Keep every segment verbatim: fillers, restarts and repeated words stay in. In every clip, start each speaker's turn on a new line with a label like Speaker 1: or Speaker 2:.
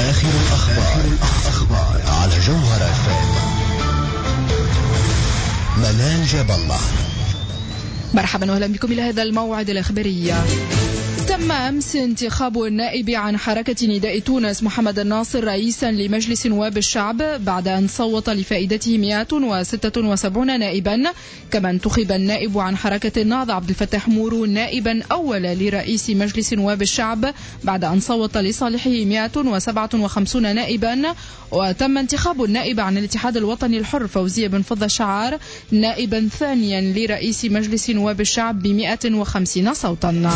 Speaker 1: آخر الأخبار, الأخبار على جوهر اف ام. منال جاب الله.
Speaker 2: مرحبا واهلا بكم إلى هذا الموعد الإخباري. تم أمس انتخاب النائب عن حركة نداء تونس محمد الناصر رئيسا لمجلس نواب الشعب بعد أن صوت لفائدته مئة وستة وسبعين نائبا. كما انتخب النائب عن حركة النهضة عبد الفتاح مورو نائبا أول لرئيس مجلس نواب الشعب بعد أن صوت لصالحه مئة وسبعة وخمسين نائبا. وتم انتخاب النائب عن الاتحاد الوطني الحر فوزية بن فضة شعار نائبا ثانيا لرئيس مجلس نواب الشعب بمئة وخمسين صوتا.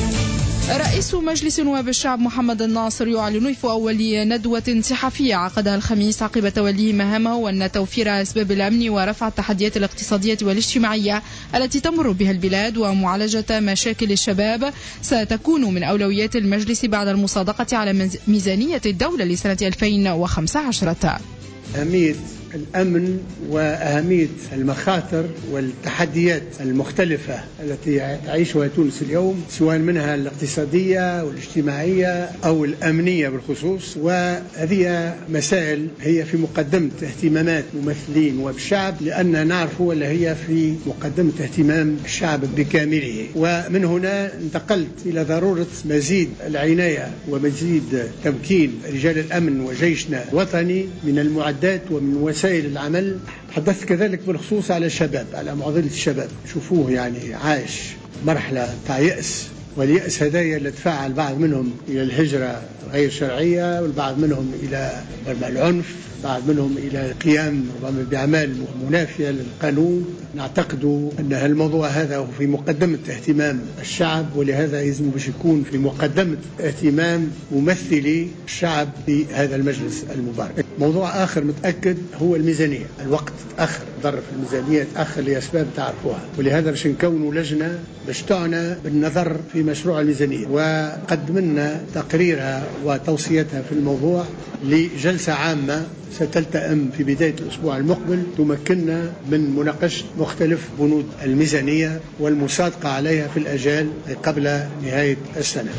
Speaker 2: رئيس مجلس نواب الشعب محمد الناصر يعلن في أول ندوة صحفية عقدها الخميس عقب توليه مهامه أن توفير أسباب الأمن ورفع التحديات الاقتصادية والاجتماعية التي تمر بها البلاد ومعالجة مشاكل الشباب ستكون من أولويات المجلس بعد المصادقة على ميزانية الدولة لسنة ألفين وخمسة عشر.
Speaker 3: أهمية الأمن وأهمية المخاطر والتحديات المختلفة التي تعيشها تونس اليوم، سواء منها الاقتصادية والاجتماعية أو الأمنية بالخصوص، وهذه مسائل هي في مقدمة اهتمامات ممثلين وبالشعب، لأن نعرف ولا هي في مقدمة اهتمام الشعب بكامله. ومن هنا انتقلت إلى ضرورة مزيد العناية ومزيد تمكين رجال الأمن وجيشنا الوطني من المعدات ومن وسائل العمل. حدثت كذلك بالخصوص على الشباب، على معضلة الشباب. شوفوه يعني عايش مرحلة تاع يأس، واليأس هدايا اللي دفع البعض منهم إلى الهجرة غير شرعية، والبعض منهم إلى العنف، بعض منهم إلى القيام بأعمال منافية للقانون. نعتقد أن الموضوع هذا هو في مقدمة اهتمام الشعب، ولهذا يجب باش يكون في مقدمة اهتمام ممثلي الشعب في هذا المجلس المبارك. موضوع آخر متأكد هو الميزانية. الوقت تأخر، ظرف الميزانية تأخر لأسباب تعرفوها، ولهذا باش نكونوا لجنة باش تعنى بالنظر في مشروع الميزانية، وقدمنا تقريرها وتوصيتها في الموضوع لجلسة عامة ستلتئم في بداية الأسبوع المقبل، تمكننا من مناقشة مختلف بنود الميزانية والمصادقة عليها في الأجال قبل نهاية السنة.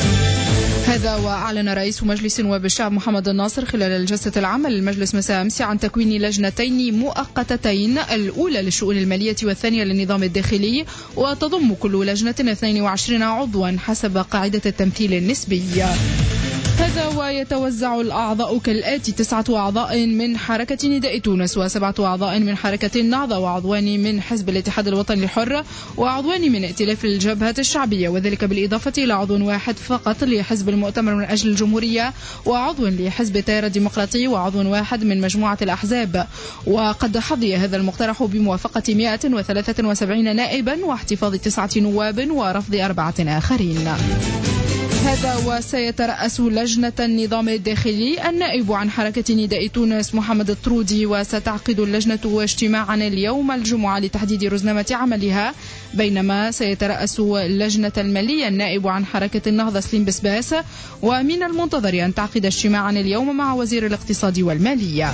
Speaker 2: هذا وأعلن رئيس مجلس نواب الشعب محمد الناصر خلال الجلسة العامة للمجلس مساء أمس عن تكوين لجنتين مؤقتتين، الأولى للشؤون المالية والثانية للنظام الداخلي، وتضم كل لجنة اثنين وعشرين عضوا حسب قاعدة التمثيل النسبي. هذا ويتوزع الأعضاء كالآتي: تسعة أعضاء من حركة نداء تونس، وسبعة أعضاء من حركة النهضة، وعضوان من حزب الاتحاد الوطني الحر، وعضوان من ائتلاف الجبهة الشعبية، وذلك بالإضافة إلى عضو واحد فقط لحزب المؤتمر من أجل الجمهورية، وعضو لحزب التيار الديمقراطي، وعضو واحد من مجموعة الأحزاب. وقد حظي هذا المقترح بموافقة مئة وثلاثة وسبعين نائبا واحتفاظ تسعة نواب ورفض أربعة آخرين. هذا وسيترأس لجنة النظام الداخلي النائب عن حركة نداء تونس محمد الطرودي، وستعقد اللجنة اجتماعا اليوم الجمعة لتحديد رزنامة عملها، بينما سيترأس لجنة المالية النائب عن حركة النهضة سليم بسباس، ومن المنتظر أن تعقد اجتماعا اليوم مع وزير الاقتصاد والمالية.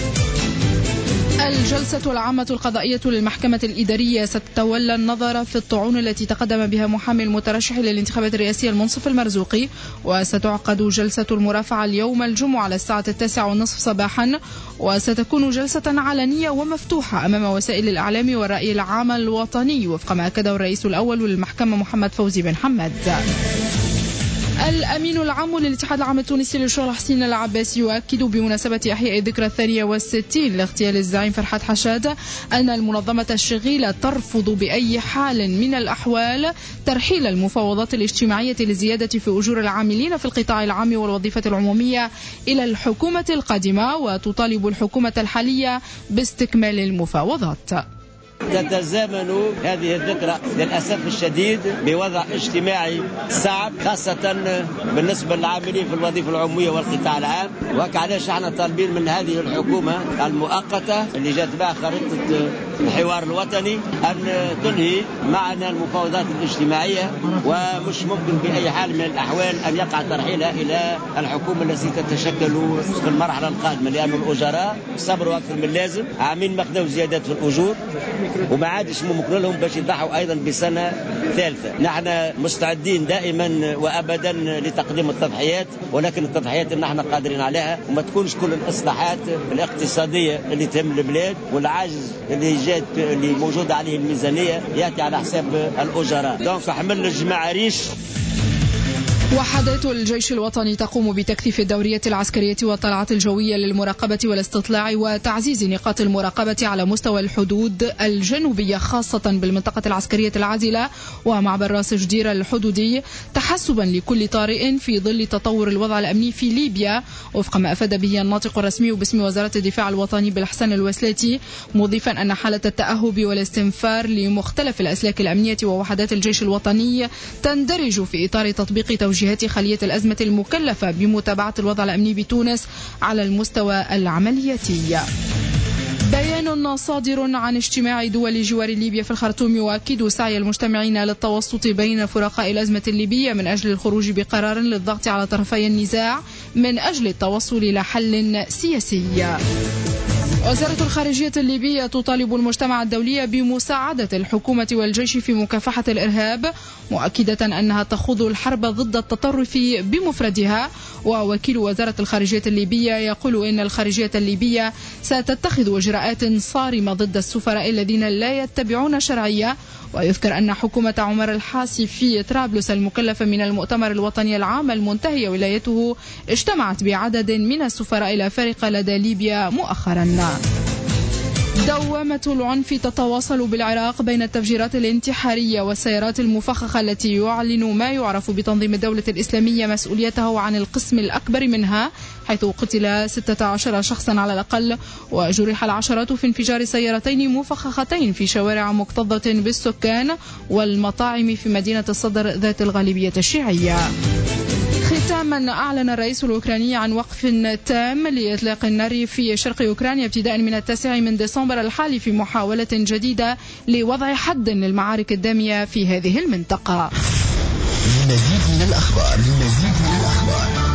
Speaker 2: الجلسة العامة القضائية للمحكمة الإدارية ستتولى النظر في الطعون التي تقدم بها محامي المترشح للانتخابات الرئاسية المنصف المرزوقي، وستعقد جلسة المرافعة اليوم الجمعة على الساعة التاسعة والنصف صباحا، وستكون جلسة علنية ومفتوحة أمام وسائل الإعلام والرأي العام الوطني، وفق ما أكده الرئيس الأول للمحكمة محمد فوزي بن حمد. الأمين العام للاتحاد العام التونسي للشغل حسين العباسي يؤكد بمناسبة إحياء الذكرى الثانية والستين لاغتيال الزعيم فرحات حشاد أن المنظمة الشغيلة ترفض بأي حال من الأحوال ترحيل المفاوضات الاجتماعية للزيادة في أجور العاملين في القطاع العام والوظيفة العمومية إلى الحكومة القادمة، وتطالب الحكومة الحالية باستكمال المفاوضات.
Speaker 4: تتزامن هذه الذكرى للأسف الشديد بوضع اجتماعي صعب، خاصة بالنسبة للعاملين في الوظيفة العمومية والقطاع العام. وعلاش احنا طالبين من هذه الحكومة المؤقتة اللي جات بها خريطة الحوار الوطني أن تنهي معنا المفاوضات الاجتماعية، ومش ممكن بأي حال من الأحوال أن يقع ترحيلها إلى الحكومة التي تتشكل في المرحلة القادمة، لأن الأجراء صبروا أكثر من اللازم، عامين ما خذوا زيادات في الأجور وما عادش ممكن لهم باش يضحوا أيضا بسنة ثالثة. نحن مستعدين دائما وأبدا لتقديم التضحيات، ولكن التضحيات اللي نحن قادرين عليها، وما تكونش كل الإصلاحات الاقتصادية اللي تهم البلاد والعجز اللي جات اللي موجودة عليه الميزانية يأتي على حساب الأجراء. دونك حمل الجماعة ريش.
Speaker 2: وحدات الجيش الوطني تقوم بتكثيف الدورية العسكرية والطلعات الجوية للمراقبة والاستطلاع وتعزيز نقاط المراقبة على مستوى الحدود الجنوبية، خاصة بالمنطقة العسكرية العازلة ومعبر راس جدير الحدودي، تحسبا لكل طارئ في ظل تطور الوضع الأمني في ليبيا، وفق ما أفاد به الناطق الرسمي باسم وزارة الدفاع الوطني بالحسن الوسلاتي، مضيفا أن حالة التأهب والاستنفار لمختلف الأسلاك الأمنية ووحدات الجيش الوطني تندرج في إطار تطبيق توجيهات جهات خلية الأزمة المكلفة بمتابعة الوضع الأمني بتونس على المستوى العملياتي. بيان صادر عن اجتماع دول جوار ليبيا في الخرطوم يؤكد سعي المجتمعين للتوسط بين فرقاء الأزمة الليبية من أجل الخروج بقرار للضغط على طرفي النزاع من أجل التوصل إلى حل سياسي. وزارة الخارجية الليبية تطالب المجتمع الدولي بمساعدة الحكومة والجيش في مكافحة الإرهاب، مؤكدة أنها تخوض الحرب ضد التطرف بمفردها. ووكيل وزارة الخارجية الليبية يقول إن الخارجية الليبية ستتخذ إجراءات صارمة ضد السفراء الذين لا يتبعون شرعية. ويذكر أن حكومة عمر الحاسي في طرابلس المكلفة من المؤتمر الوطني العام المنتهي ولايته اجتمعت بعدد من السفراء الأفارقة لدى ليبيا مؤخرا. دوامة العنف تتواصل بالعراق بين التفجيرات الانتحارية والسيارات المفخخة التي يعلن ما يعرف بتنظيم الدولة الإسلامية مسؤوليته عن القسم الأكبر منها، حيث قتل ستة عشر شخصا على الأقل وجرح العشرات في انفجار سيارتين مفخختين في شوارع مكتظة بالسكان والمطاعم في مدينة الصدر ذات الغالبية الشيعية. ختاما، أعلن الرئيس الأوكراني عن وقف تام لإطلاق النار في شرق أوكرانيا ابتداء من التاسع من ديسمبر الحالي في محاولة جديدة لوضع حد للمعارك الدامية في هذه المنطقة.
Speaker 1: لمزيد من الأخبار لمزيد من الأخبار